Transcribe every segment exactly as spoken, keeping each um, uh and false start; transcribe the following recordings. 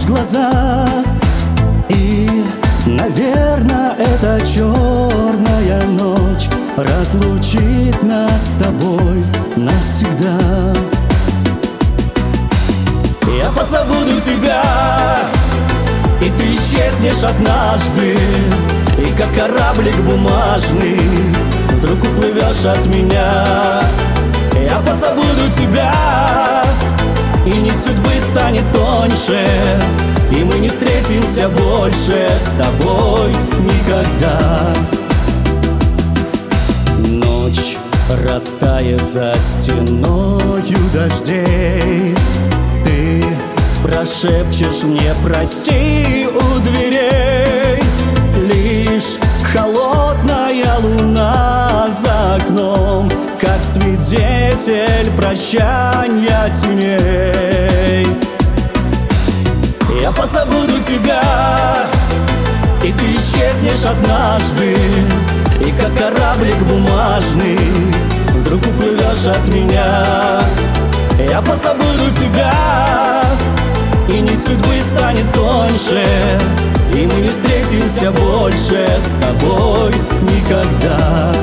закроешь глаза, и, наверное, эта черная ночь разлучит нас с тобой навсегда. Я позабуду тебя, и ты исчезнешь однажды, и как кораблик бумажный вдруг уплывешь от меня. Я позабуду тебя, и нить судьбы станет тоньше, и мы не встретимся больше с тобой никогда. Ночь растает за стеною дождей, ты прошепчешь мне прости у дверей. Лишь холодная луна за окном, как свидетель прощанья теней. Я позабуду тебя, и ты исчезнешь однажды, и как кораблик бумажный вдруг уплывешь от меня. Я позабуду тебя, и нить судьбы станет тоньше, и мы не встретимся больше с тобой никогда.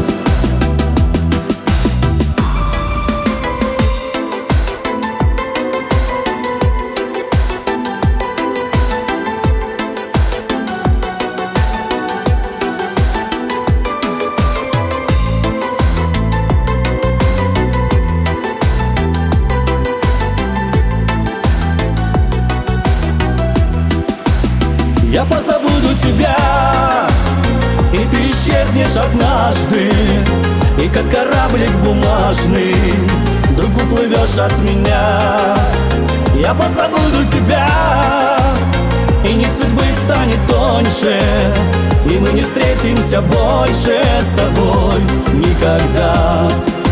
Я позабуду тебя, и ты исчезнешь однажды, и как кораблик бумажный вдруг уплывешь от меня. Я позабуду тебя, и нить судьбы станет тоньше, и мы не встретимся больше с тобой никогда.